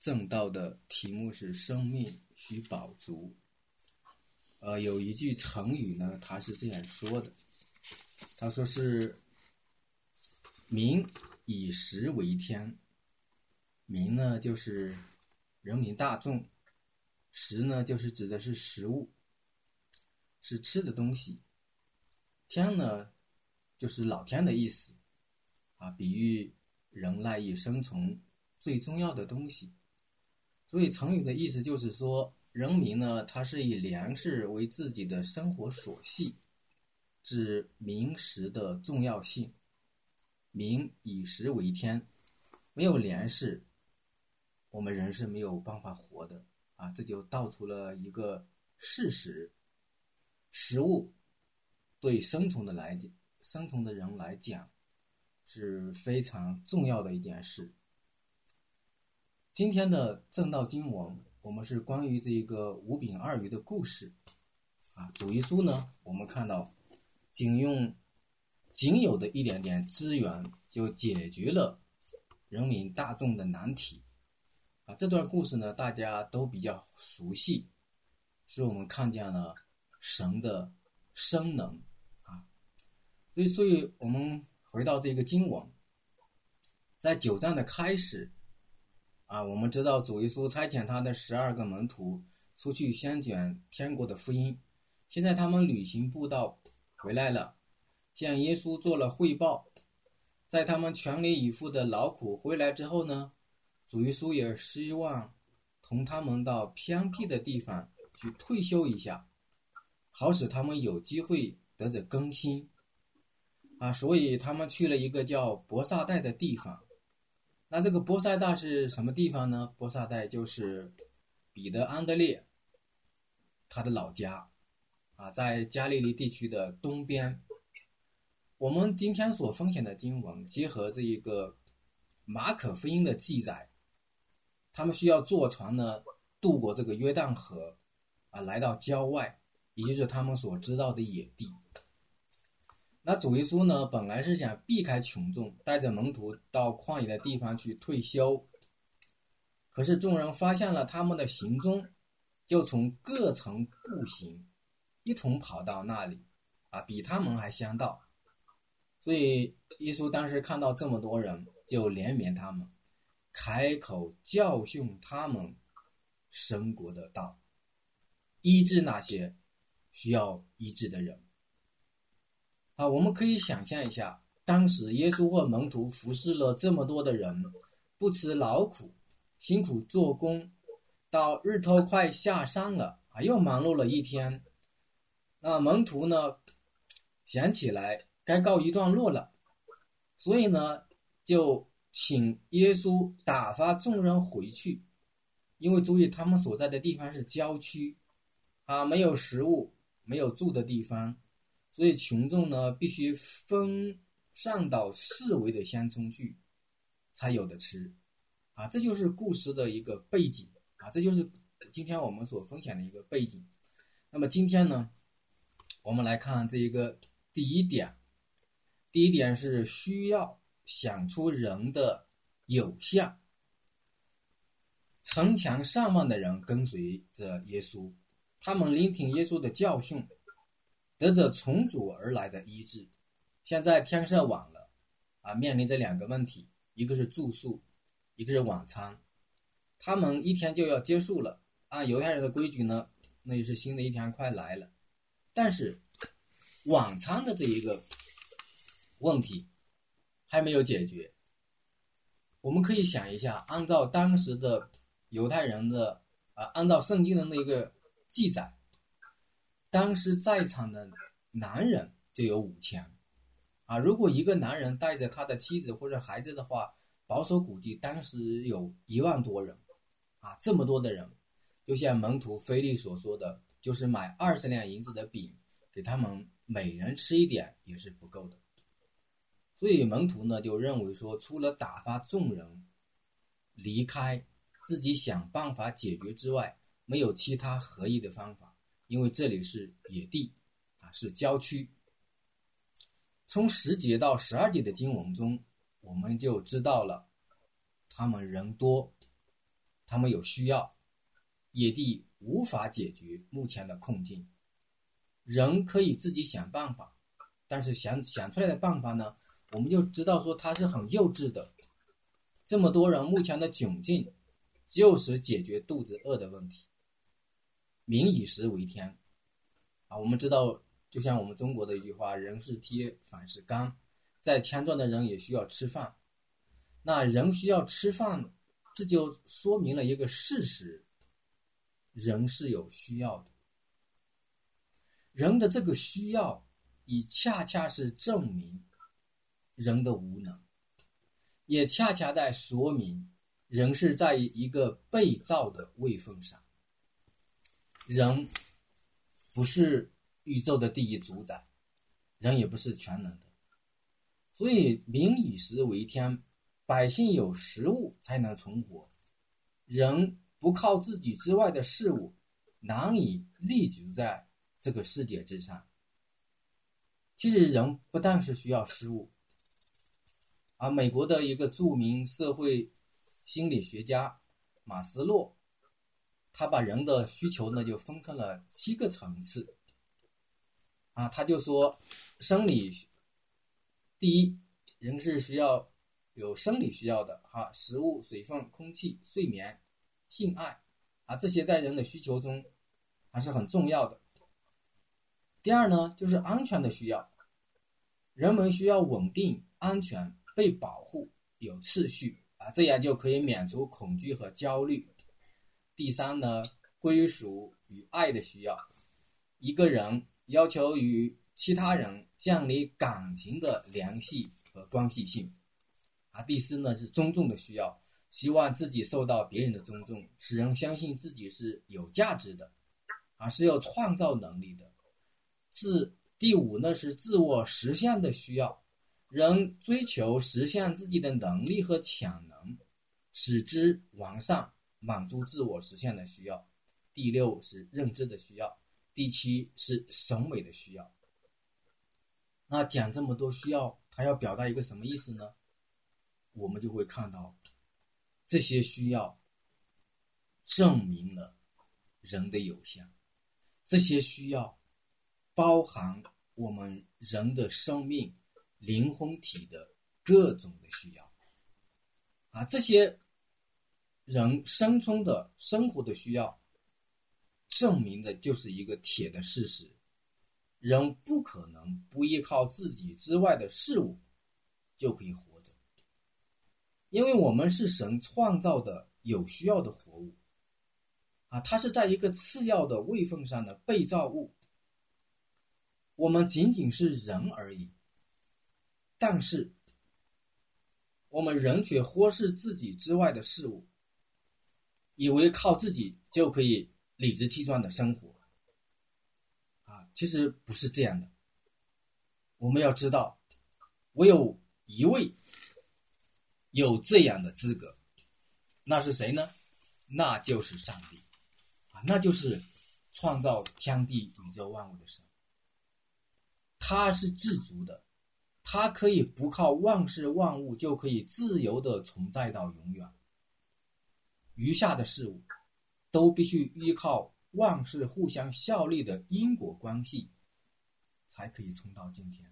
正道的题目是生命需饱足。有一句成语呢，他是这样说的，他说是民以食为天。民呢就是人民大众，食呢就是指的是食物，是吃的东西。天呢就是老天的意思比喻人赖以生存最重要的东西。所以成语的意思就是说，人民呢他是以粮食为自己的生活所系，指民食的重要性。民以食为天，没有粮食我们人是没有办法活的这就道出了一个事实，食物对生存的人来讲是非常重要的一件事。今天的正道经文，我们是关于这个五饼二鱼的故事主耶稣呢，我们看到仅有的一点点资源就解决了人民大众的难题这段故事呢，大家都比较熟悉，是我们看见了神的生能所以我们回到这个经文，在9章的开始我们知道主耶稣差遣他的12个门徒出去宣讲天国的福音。现在他们旅行布道回来了，向耶稣做了汇报。在他们全力以赴的劳苦回来之后呢，主耶稣也希望同他们到偏僻的地方去退休一下，好使他们有机会得着更新所以他们去了一个叫伯撒代的地方。那这个伯撒代是什么地方呢？伯撒代就是彼得安德烈他的老家在加利利地区的东边。我们今天所分享的经文结合这一个马可福音的记载，他们需要坐船呢渡过这个约旦河来到郊外，也就是他们所知道的野地。那主耶稣呢本来是想避开群众，带着门徒到旷野的地方去退休，可是众人发现了他们的行踪，就从各城步行一同跑到那里比他们还先到。所以耶稣当时看到这么多人，就怜悯他们，开口教训他们神国的道，医治那些需要医治的人我们可以想象一下，当时耶稣或门徒服侍了这么多的人，不辞劳苦，辛苦做工，到日头快下山了又忙碌了一天。那门徒呢想起来该告一段落了，所以呢就请耶稣打发众人回去。因为注意他们所在的地方是郊区没有食物，没有住的地方，所以群众呢必须分散到四围的乡村去才有的吃这就是故事的一个背景这就是今天我们所分享的一个背景。那么今天呢，我们来看这一个第一点是需要想出人的有像。成千上万的人跟随着耶稣，他们聆听耶稣的教训，得着从主而来的医治。现在天色晚了面临着2个问题，一个是住宿，一个是晚餐。他们一天就要结束了，按犹太人的规矩呢，那就是新的一天快来了。但是晚餐的这一个问题还没有解决。我们可以想一下，按照当时的犹太人的按照圣经的那个记载，当时在场的男人就有5000如果一个男人带着他的妻子或者孩子的话，保守估计当时有1万多人这么多的人，就像门徒腓力所说的，就是买20两银子的饼给他们每人吃一点也是不够的。所以门徒呢就认为说，除了打发众人离开，自己想办法解决之外，没有其他合意的方法，因为这里是野地是郊区。从10节到12节的经文中，我们就知道了他们人多他们有需要，野地无法解决目前的困境，人可以自己想办法，但是想出来的办法呢，我们就知道说它是很幼稚的。这么多人目前的窘境就是解决肚子饿的问题。民以食为天我们知道，就像我们中国的一句话，人是铁，饭是钢，在强壮的人也需要吃饭。那人需要吃饭，这就说明了一个事实，人是有需要的。人的这个需要也恰恰是证明人的无能，也恰恰在说明人是在一个被造的位分上。人不是宇宙的第一主宰，人也不是全能的，所以民以食为天，百姓有食物才能存活。人不靠自己之外的事物，难以立足在这个世界之上。其实人不但是需要食物美国的一个著名社会心理学家马斯洛，他把人的需求呢就分成了7个层次他就说，生理第一，人是需要有生理需要的食物、水分、空气、睡眠、性爱这些在人的需求中还是很重要的。第二呢，就是安全的需要，人们需要稳定、安全、被保护、有秩序这样就可以免除恐惧和焦虑。第三呢，归属与爱的需要，一个人要求与其他人建立感情的联系和关系性第四呢，是尊重的需要，希望自己受到别人的尊重，使人相信自己是有价值的是有创造能力的。第五呢，是自我实现的需要，人追求实现自己的能力和潜能，使之完善，满足自我实现的需要。第六是认知的需要，第七是审美的需要。那讲这么多需要，它要表达一个什么意思呢？我们就会看到，这些需要证明了人的有限，这些需要包含我们人的生命灵魂体的各种的需要这些人生存的生活的需要，证明的就是一个铁的事实，人不可能不依靠自己之外的事物就可以活着，因为我们是神创造的有需要的活物它是在一个次要的位分上的被造物，我们仅仅是人而已，但是我们人却忽视自己之外的事物，以为靠自己就可以理直气壮的生活其实不是这样的。我们要知道，唯有一位有这样的资格，那是谁呢？那就是上帝那就是创造天地宇宙万物的神。他是自足的，他可以不靠万事万物就可以自由的存在到永远，余下的事物都必须依靠万事互相效力的因果关系才可以存到今天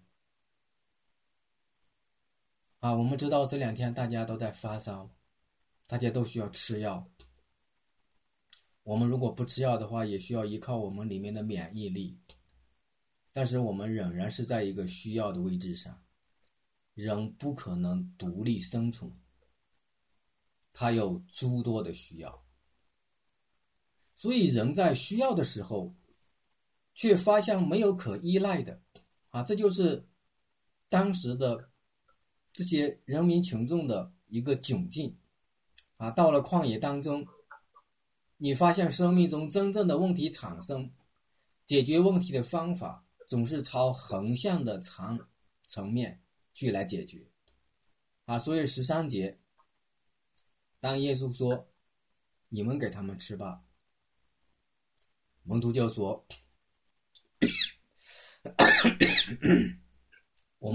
我们知道这2天大家都在发烧，大家都需要吃药，我们如果不吃药的话，也需要依靠我们里面的免疫力，但是我们仍然是在一个需要的位置上，人不可能独立生存，他有诸多的需要，所以人在需要的时候却发现没有可依赖的这就是当时的这些人民群众的一个窘境到了旷野当中，你发现生命中真正的问题产生，解决问题的方法总是朝横向的层面去来解决所以13节，当耶稣说你们给他们吃吧，门徒就说我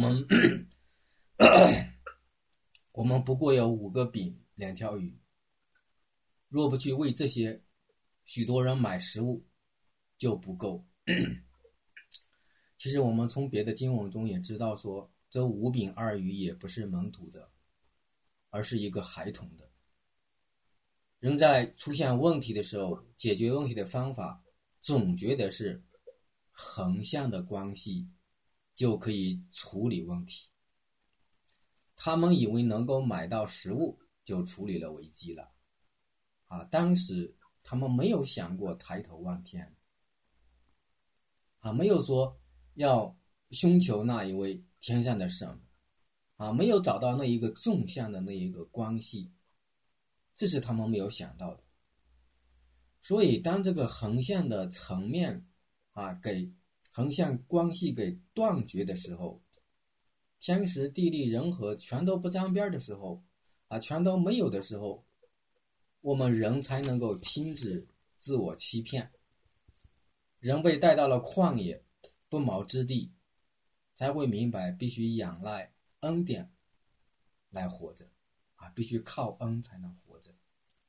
们不过有5个饼2条鱼， 若不去为这些许多人买食物，就不够。其实我们从别的经文中也知道说，这5饼2鱼也不是门徒的，而是一个孩童的。人在出现问题的时候，解决问题的方法总觉得是横向的关系就可以处理问题。他们以为能够买到食物就处理了危机了当时他们没有想过抬头望天没有说要寻求那一位天上的神没有找到那一个纵向的那一个关系，这是他们没有想到的。所以当这个横向的层面给横向关系给断绝的时候，天时地利人和全都不沾边的时候全都没有的时候，我们人才能够停止自我欺骗。人被带到了旷野不毛之地，才会明白必须仰赖恩典来活着必须靠恩才能活着。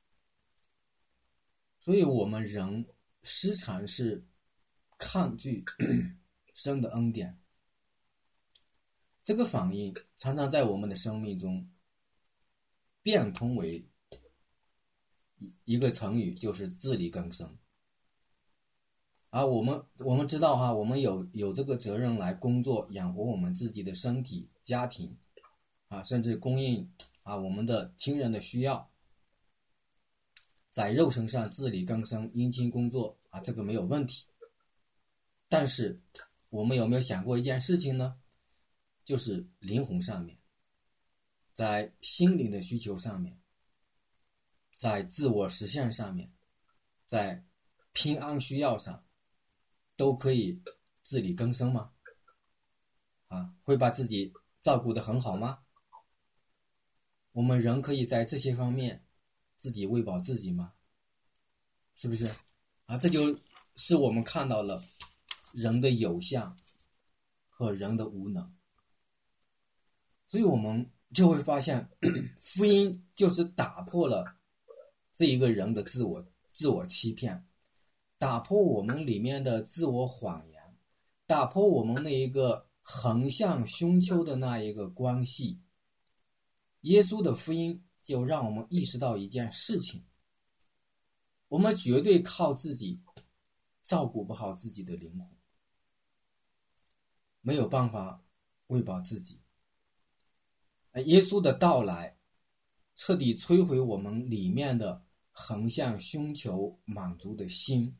所以我们人时常是抗拒神的恩典，这个反应常常在我们的生命中变通为一个成语，就是自力更生我们知道我们有这个责任来工作，养活我们自己的身体、家庭甚至供应我们的亲人的需要，在肉身上自力更生、殷勤工作这个没有问题。但是我们有没有想过一件事情呢？就是灵魂上面，在心灵的需求上面，在自我实现上面，在平安需要上，都可以自力更生吗？会把自己照顾得很好吗？我们人可以在这些方面自己喂饱自己吗？是不是这就是我们看到了人的有限和人的无能。所以我们就会发现福音就是打破了这一个人的自我欺骗，打破我们里面的自我谎言，打破我们那一个横向胸丘的那一个关系。耶稣的福音就让我们意识到一件事情，我们绝对靠自己照顾不好自己的灵魂，没有办法喂饱自己。耶稣的到来彻底摧毁我们里面的横向寻求满足的心，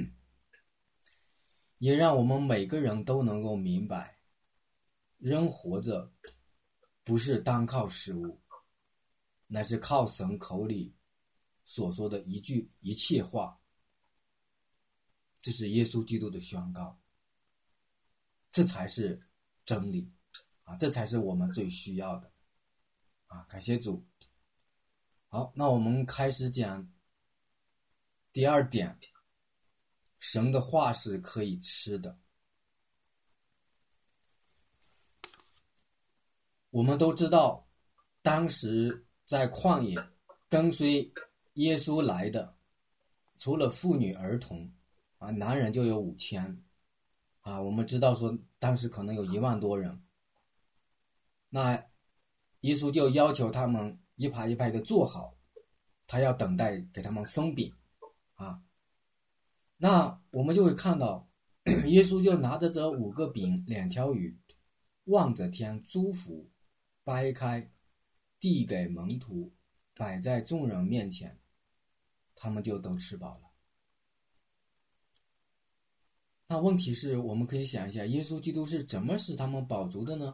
也让我们每个人都能够明白，人活着不是单靠食物，乃是靠神口里所说的一切话。这是耶稣基督的宣告，这才是真理这才是我们最需要的感谢主。好，那我们开始讲第2点，神的话是可以吃的。我们都知道，当时在旷野跟随耶稣来的，除了妇女儿童男人就有5000我们知道说当时可能有1万多人。那耶稣就要求他们一排一排的坐好，他要等待给他们分饼那我们就会看到耶稣就拿着这5个饼2条鱼，望着天祝福，掰开递给门徒，摆在众人面前，他们就都吃饱了。那问题是，我们可以想一下，耶稣基督是怎么使他们饱足的呢？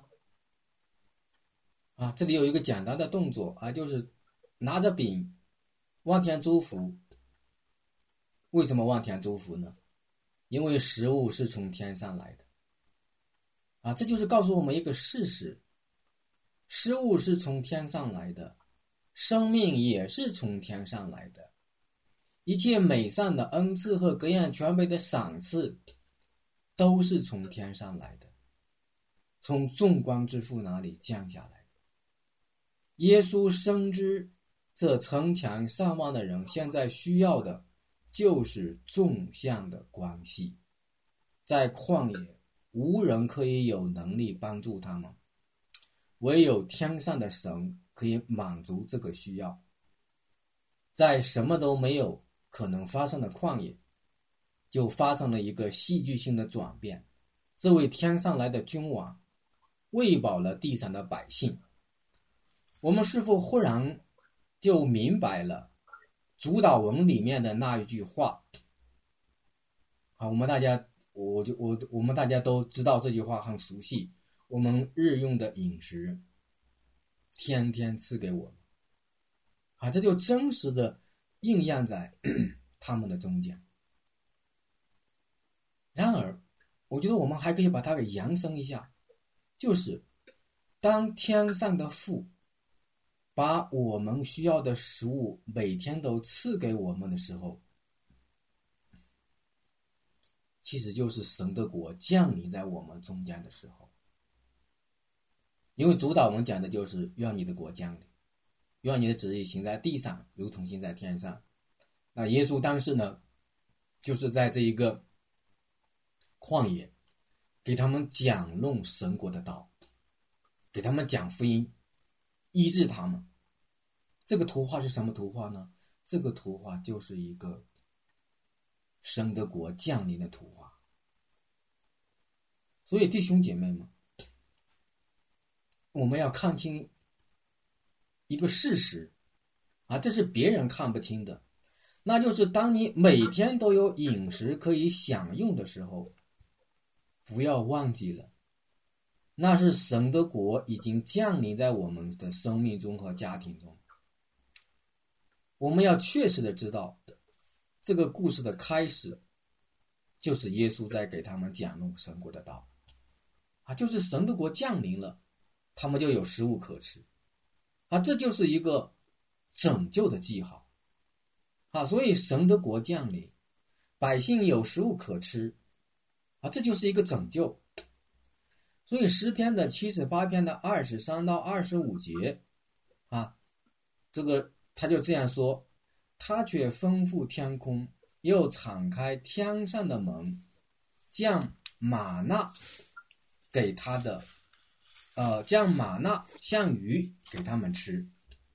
这里有一个简单的动作就是拿着饼望天祝福。为什么望天祝福呢？因为食物是从天上来的这就是告诉我们一个事实，食物是从天上来的，生命也是从天上来的，一切美善的恩赐和各样全备的赏赐都是从天上来的，从众光之父那里降下来的。耶稣深知这城墙上望的人现在需要的就是纵向的关系。在旷野，无人可以有能力帮助他们，唯有天上的神可以满足这个需要。在什么都没有可能发生的旷野，就发生了一个戏剧性的转变。这位天上来的君王喂饱了地上的百姓。我们是否忽然就明白了主祷文里面的那一句话？我们大家都知道这句话很熟悉。我们日用的饮食天天赐给我们，这就真实的应验在他们的中间。然而我觉得我们还可以把它给延伸一下，就是当天上的父把我们需要的食物每天都赐给我们的时候，其实就是神的国降临在我们中间的时候。因为主导文讲的就是愿你的国降临，愿你的旨意行在地上如同行在天上。那耶稣当时呢，就是在这一个旷野给他们讲论神国的道，给他们讲福音，医治他们。这个图画是什么图画呢？这个图画就是一个神的国降临的图画。所以弟兄姐妹们，我们要看清一个事实这是别人看不清的，那就是当你每天都有饮食可以享用的时候，不要忘记了，那是神的国已经降临在我们的生命中和家庭中。我们要确实的知道，这个故事的开始就是耶稣在给他们讲论神国的道就是神的国降临了，他们就有食物可吃这就是一个拯救的记号所以神的国降临，百姓有食物可吃这就是一个拯救。所以诗篇的78篇的23到25节这个他就这样说，他却吩咐天空，又敞开天上的门，降玛纳给他的降玛纳像鱼给他们吃。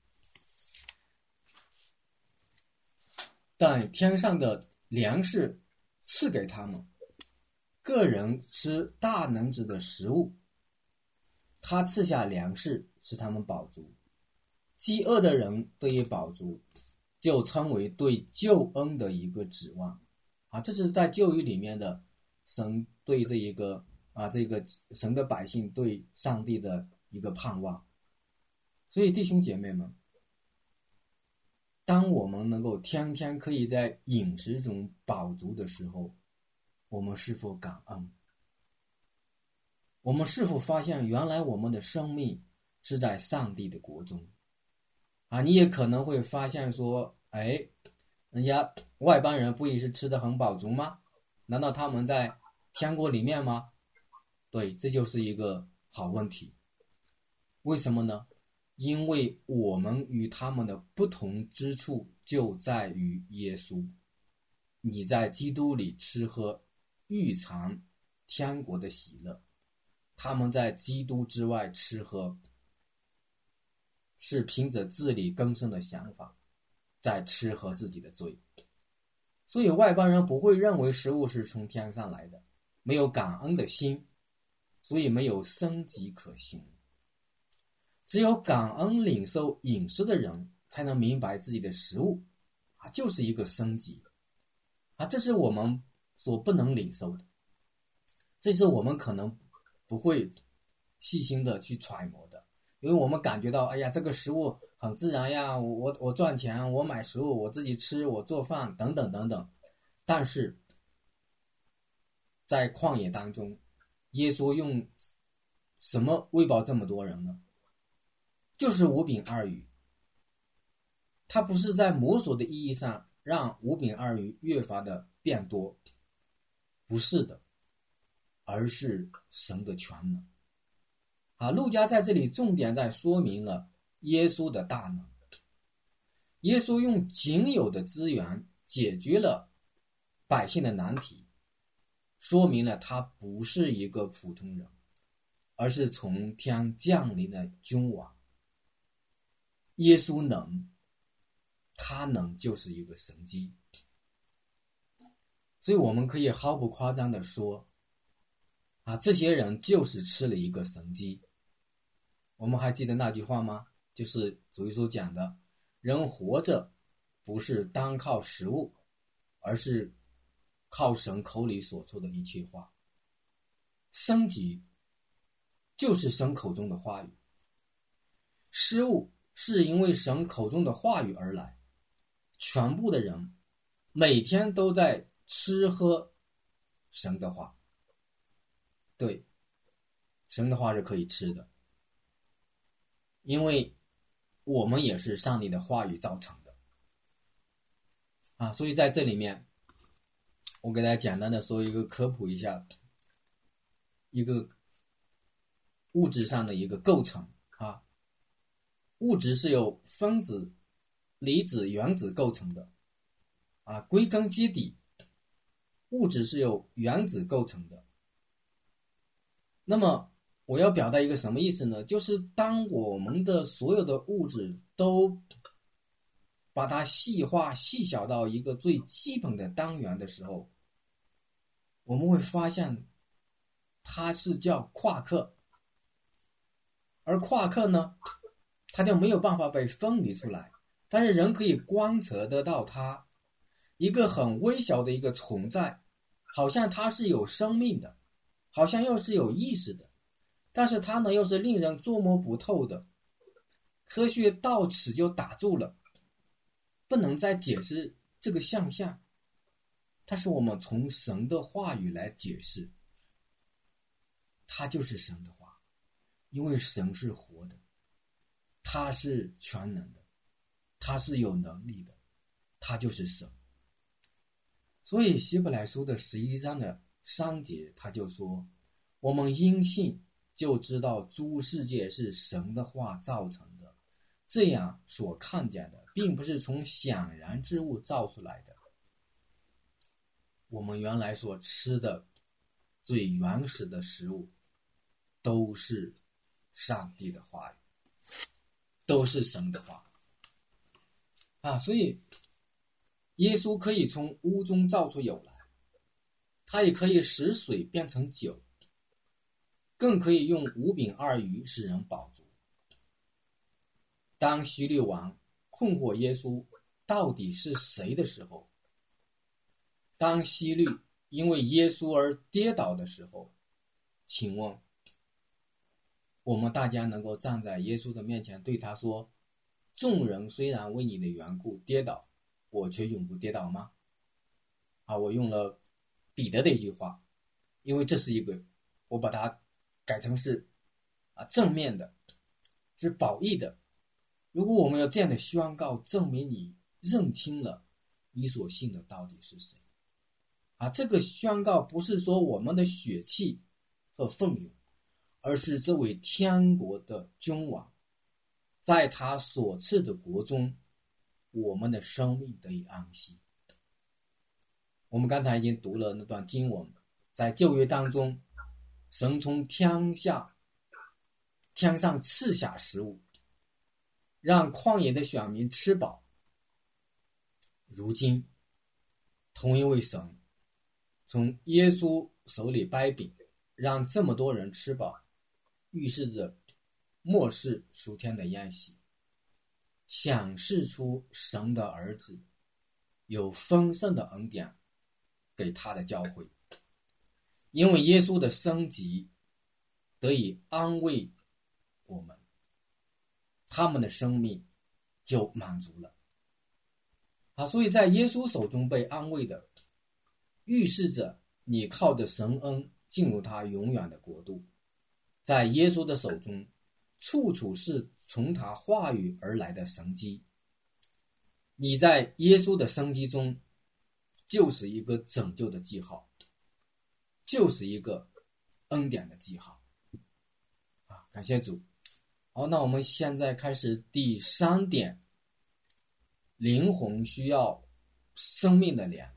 但天上的粮食赐给他们，个人吃大能子的食物，他赐下粮食使他们饱足，饥饿的人得以饱足，就称为对救恩的一个指望这是在旧约里面的神对这个神的百姓对上帝的一个盼望。所以弟兄姐妹们，当我们能够天天可以在饮食中饱足的时候，我们是否感恩？我们是否发现原来我们的生命是在上帝的国中你也可能会发现说，人家外邦人不也是吃得很饱足吗？难道他们在天国里面吗？对，这就是一个好问题。为什么呢？因为我们与他们的不同之处就在于耶稣。你在基督里吃喝，预尝天国的喜乐，他们在基督之外吃喝，是凭着自力更生的想法在吃喝自己的罪。所以外邦人不会认为食物是从天上来的，没有感恩的心，所以没有生机可行。只有感恩领受饮食的人才能明白自己的食物就是一个生机这是我们所不能领受的，这是我们可能不会细心的去揣摩的。因为我们感觉到这个食物很自然呀，我赚钱，我买食物，我自己吃，我做饭等等等等。但是在旷野当中，耶稣用什么喂饱这么多人呢？就是5饼2鱼。他不是在摸索的意义上让5饼2鱼越发的变多，不是的，而是神的全能路加在这里重点在说明了耶稣的大能。 耶稣用仅有的资源解决了百姓的难题，说明了他不是一个普通人，而是从天降临的君王。耶稣能，他能就是一个神迹。所以我们可以毫不夸张地说，这些人就是吃了一个神迹。我们还记得那句话吗？就是主耶稣讲的，人活着不是单靠食物，而是靠神口里所说的一切话。生机就是神口中的话语，食物是因为神口中的话语而来。全部的人每天都在吃喝神的话。对，神的话是可以吃的，因为我们也是上帝的话语造成的。所以在这里面我给大家简单的说一个科普一下，一个物质上的一个构成。物质是由分子、离子、原子构成的。归根结底，物质是由原子构成的。那么我要表达一个什么意思呢？就是当我们的所有的物质都把它细化、细小到一个最基本的单元的时候，我们会发现它是叫夸克。而夸克呢，它就没有办法被分离出来，但是人可以观测得到它一个很微小的一个存在，好像它是有生命的，好像又是有意识的，但是它呢又是令人捉摸不透的。科学到此就打住了，不能再解释这个现象，但是我们从神的话语来解释，它就是神的话，因为神是活的，他是全能的，他是有能力的，他就是神。所以希伯来书的11章的3节他就说，我们因信就知道诸世界是神的话造成的，这样所看见的并不是从显然之物造出来的。我们原来所吃的最原始的食物都是上帝的话语，都是神的话。所以耶稣可以从屋中造出有来，他也可以使水变成酒，更可以用5饼2鱼使人饱足。当希律王困惑耶稣到底是谁的时候，当希律因为耶稣而跌倒的时候，请问我们大家能够站在耶稣的面前对他说，众人虽然为你的缘故跌倒，我却永不跌倒吗？我用了彼得的一句话，因为这是一个，我把它改成是正面的，是褒义的。如果我们要这样的宣告，证明你认清了你所信的到底是谁。这个宣告不是说我们的血气和奋勇，而是这位天国的君王，在他所赐的国中，我们的生命得以安息。我们刚才已经读了那段经文，在旧约当中，神从天上赐下食物，让旷野的选民吃饱。如今同一位神从耶稣手里掰饼，让这么多人吃饱，预示着末世属天的宴席，显示出神的儿子有丰盛的恩典给他的教会。因为耶稣的升级得以安慰我们，他们的生命就满足了。所以在耶稣手中被安慰的，预示着你靠着神恩进入他永远的国度。在耶稣的手中，处处是从他话语而来的神迹。你在耶稣的生机中，就是一个拯救的记号，就是一个恩典的记号。感谢主。好，那我们现在开始第3点， 灵魂需要生命的粮。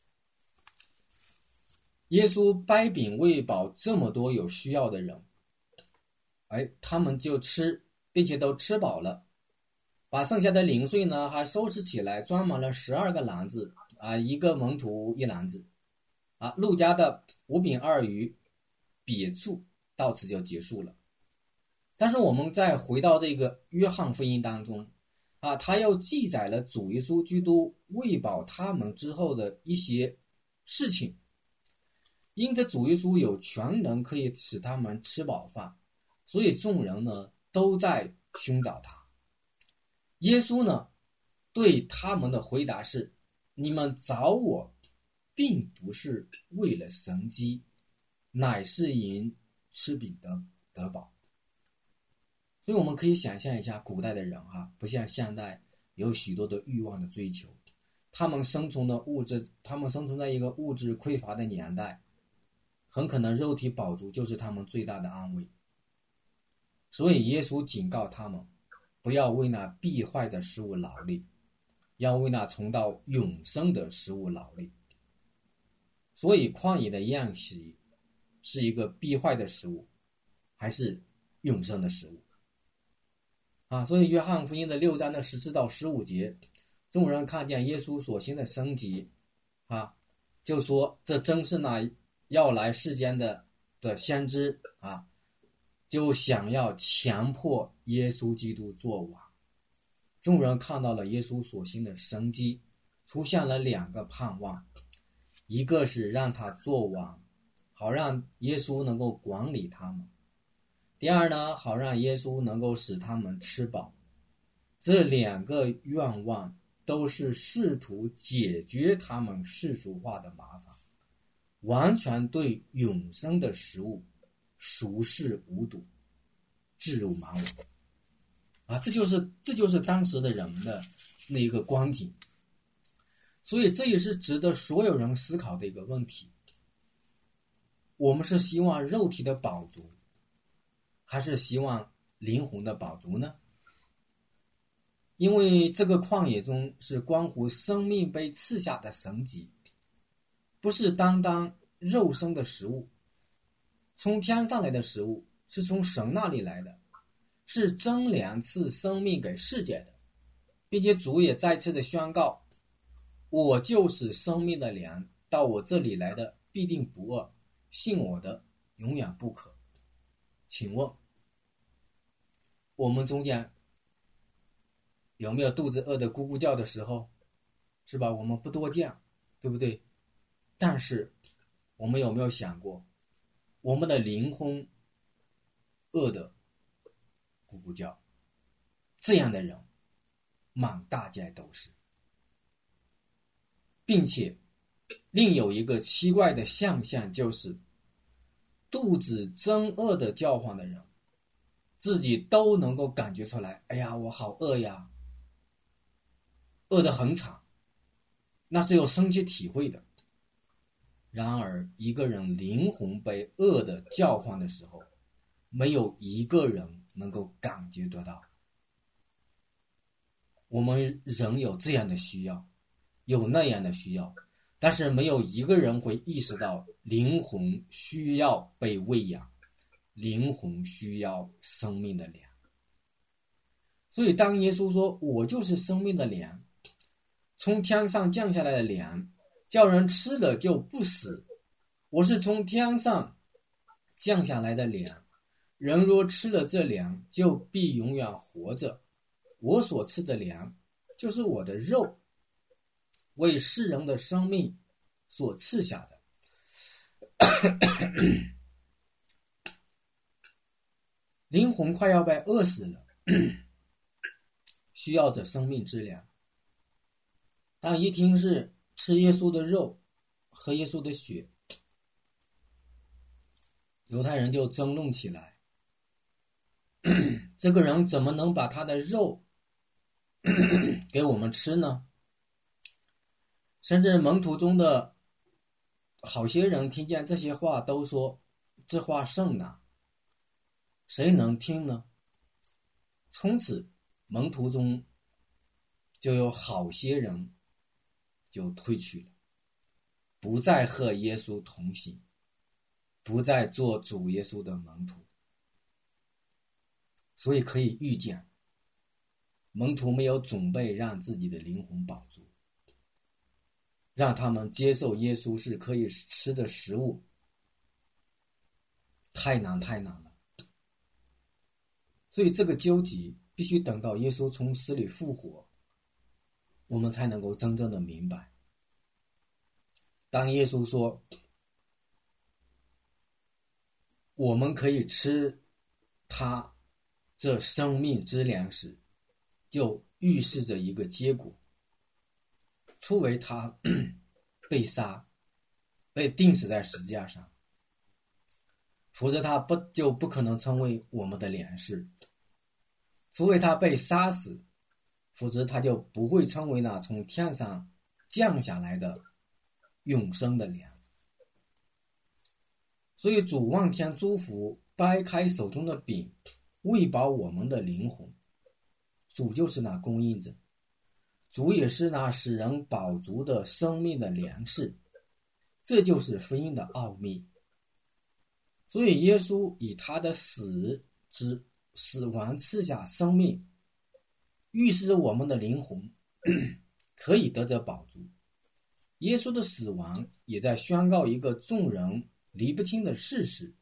耶稣掰饼喂饱这么多有需要的人，他们就吃，并且都吃饱了，把剩下的零碎呢还收拾起来，装满了12个篮子一个门徒一篮子路加的5饼2鱼笔注到此就结束了。但是我们再回到这个约翰福音当中他又记载了主耶稣基督喂饱他们之后的一些事情。因着主耶稣有全能可以使他们吃饱饭，所以众人呢都在寻找他。耶稣呢对他们的回答是：你们找我并不是为了神迹，乃是因吃饼得饱。所以我们可以想象一下古代的人不像现代有许多的欲望的追求，他们生存在一个物质匮乏的年代，很可能肉体饱足就是他们最大的安慰。所以耶稣警告他们，不要为那必坏的食物劳力，要为那存到永生的食物劳力。所以旷野的宴席是一个必坏的食物，还是永生的食物所以约翰福音的6章的14到15节，众人看见耶稣所行的神迹就说这真是那要来世间的先知就想要强迫耶稣基督做王。众人看到了耶稣所行的神迹，出现了2个盼望，一个是让他做王，好让耶稣能够管理他们；第二呢，好让耶稣能够使他们吃饱。这2个愿望都是试图解决他们世俗化的麻烦，完全对永生的食物熟视无睹，置入盲目这就是当时的人的那个光景。所以这也是值得所有人思考的一个问题，我们是希望肉体的饱足，还是希望灵魂的饱足呢？因为这个旷野中是关乎生命被赐下的神迹，不是单单肉身的食物。从天上来的食物是从神那里来的，是真粮赐生命给世界的，并且主也再次的宣告，我就是生命的粮，到我这里来的必定不饿，信我的永远不渴。请问我们中间有没有肚子饿得咕咕叫的时候？是吧？我们不多见，对不对？但是我们有没有想过，我们的灵魂饿得咕咕叫？这样的人满大街都是。并且另有一个奇怪的现象，就是肚子真饿的叫唤的人自己都能够感觉出来，哎呀我好饿呀，饿得很惨，那是有深切体会的。然而一个人灵魂被饿的叫唤的时候，没有一个人能够感觉得到。我们人有这样的需要，有那样的需要，但是没有一个人会意识到灵魂需要被喂养，灵魂需要生命的粮。所以当耶稣说我就是生命的粮，从天上降下来的粮，叫人吃了就不死，我是从天上降下来的粮，人若吃了这粮就必永远活着，我所吃的粮就是我的肉，为世人的生命所赐下的。灵魂快要被饿死了，需要着生命之粮。当一听是吃耶稣的肉，喝耶稣的血，犹太人就争论起来，这个人怎么能把他的肉给我们吃呢？甚至门徒中的好些人听见这些话都说，这话甚难，谁能听呢？从此门徒中就有好些人就退去了，不再和耶稣同行，不再做主耶稣的门徒。所以可以预见，门徒没有准备让自己的灵魂饱足，让他们接受耶稣是可以吃的食物，太难了。所以这个纠结必须等到耶稣从死里复活，我们才能够真正的明白。当耶稣说我们可以吃他这生命之粮时，就预示着一个结果，除非他被杀，被钉死在十字架上，否则他就不可能成为我们的粮食。除非他被杀死，否则他就不会成为那从天上降下来的永生的粮。所以主望天祝福，掰开手中的饼，喂饱我们的灵魂。主就是那供应者，主也是那使人饱足的生命的粮食。这就是福音的奥秘。所以耶稣以他的死亡赐下生命，预示我们的灵魂可以得着饱足。耶稣的死亡也在宣告一个众人理不清的事实：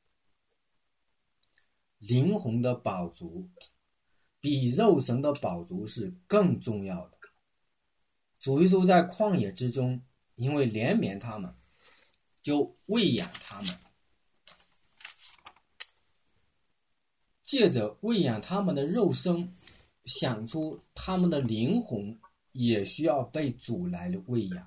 灵魂的饱足比肉身的饱足是更重要的。主耶稣在旷野之中，因为怜悯他们，就喂养他们，借着喂养他们的肉身，想出他们的灵魂也需要被主来喂养。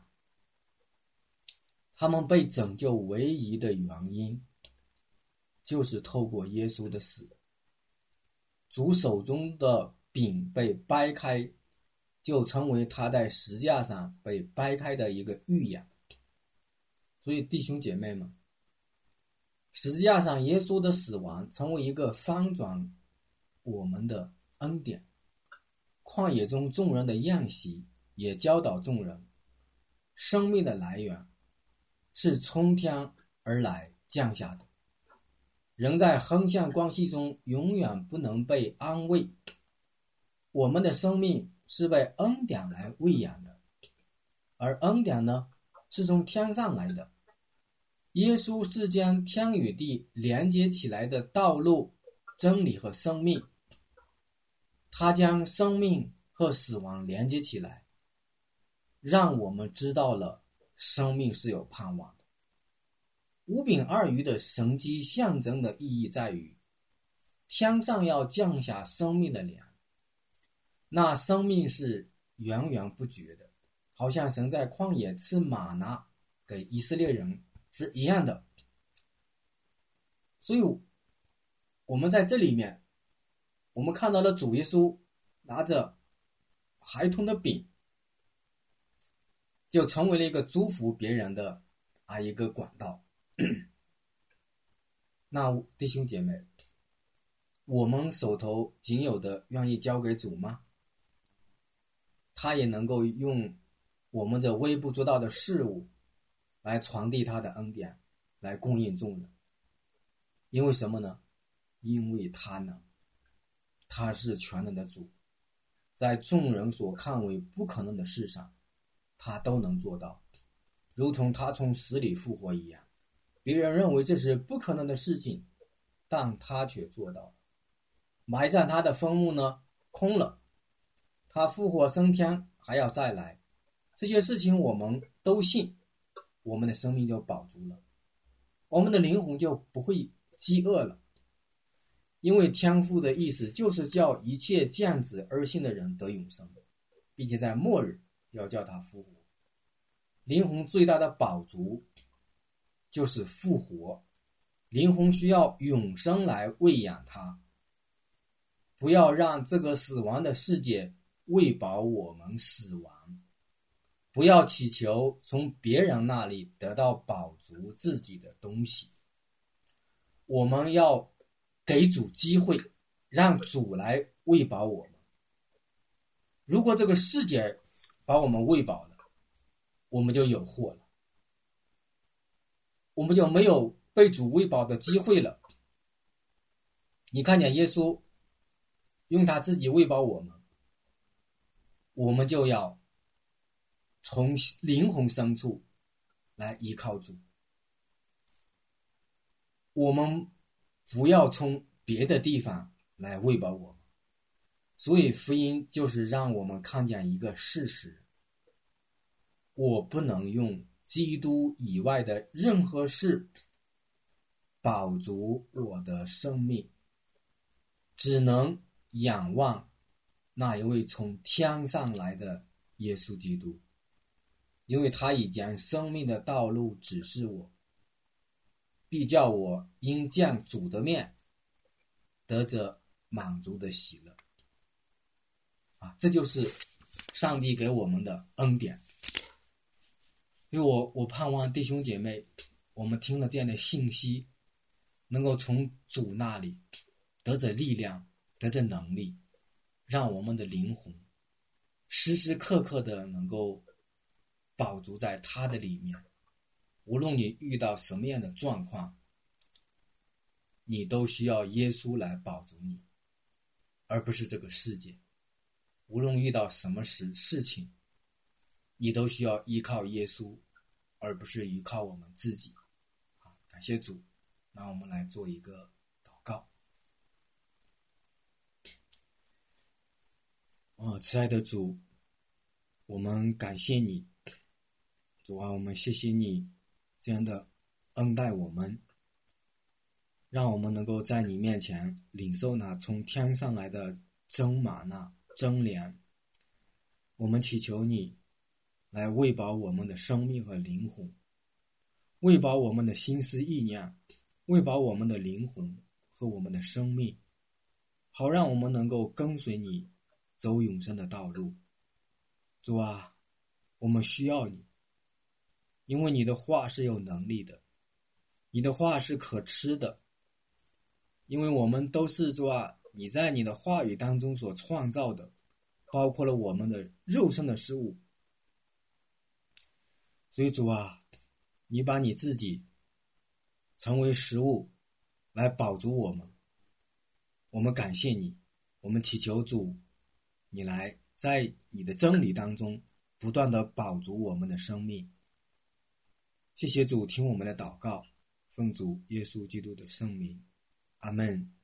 他们被拯救唯一的原因，就是透过耶稣的死。主手中的饼被掰开，就成为他在十字架上被掰开的一个预言。所以弟兄姐妹们，十字架上耶稣的死亡成为一个翻转我们的恩典。旷野中众人的宴席也教导众人，生命的来源是从天而来降下的。人在横向关系中永远不能被安慰，我们的生命是被恩典来喂养的，而恩典呢，是从天上来的。耶稣是将天与地连接起来的道路、真理和生命，他将生命和死亡连接起来，让我们知道了生命是有盼望的。五饼二鱼的神迹象征的意义在于，天上要降下生命的粮，那生命是源源不绝的，好像神在旷野吃玛拿给以色列人是一样的。所以我们在这里面，我们看到了主耶稣拿着孩童的饼，就成为了一个祝福别人的一个管道。那弟兄姐妹，我们手头仅有的愿意交给主吗？他也能够用我们这微不足道的事物来传递他的恩典，来供应众人。因为什么呢？因为他能，他是全能的主，在众人所看为不可能的事上，他都能做到，如同他从死里复活一样。别人认为这是不可能的事情，但他却做到了。埋葬他的坟墓呢，空了，他复活升天还要再来，这些事情我们都信，我们的生命就饱足了，我们的灵魂就不会饥饿了。因为天父的意思就是叫一切见子而信的人得永生，并且在末日要叫他复活。灵魂最大的饱足就是复活，灵魂需要永生来喂养它。不要让这个死亡的世界喂饱我们死亡，不要祈求从别人那里得到饱足自己的东西。我们要给主机会，让主来喂饱我们。如果这个世界把我们喂饱了，我们就有祸了，我们就没有被主喂饱的机会了。你看见耶稣用他自己喂饱我们，我们就要从灵魂深处来依靠主，我们不要从别的地方来喂饱我们。所以福音就是让我们看见一个事实，我不能用基督以外的任何事饱足我的生命，只能仰望那一位从天上来的耶稣基督，因为他已将生命的道路指示我，必叫我因见主的面得着满足的喜乐。这就是上帝给我们的恩典。因为我盼望弟兄姐妹，我们听了这样的信息，能够从主那里得着力量，得着能力，让我们的灵魂时时刻刻的能够饱足在他的里面。无论你遇到什么样的状况，你都需要耶稣来饱足你，而不是这个世界。无论遇到什么事情，你都需要依靠耶稣，而不是依靠我们自己。感谢主。那我们来做一个祷告。慈爱的主，我们感谢你。主啊，我们谢谢你这样的恩待我们，让我们能够在你面前领受那从天上来的真玛纳真粮。我们祈求你来喂饱我们的生命和灵魂，喂饱我们的心思意念，喂饱我们的灵魂和我们的生命，好让我们能够跟随你走永生的道路。主啊，我们需要你，因为你的话是有能力的，你的话是可吃的，因为我们都是主啊，你在你的话语当中所创造的，包括了我们的肉身的事物。所以主啊，你把你自己成为食物来饱足我们，我们感谢你，我们祈求主你来在你的真理当中不断的饱足我们的生命。谢谢主听我们的祷告，奉主耶稣基督的圣名，阿们。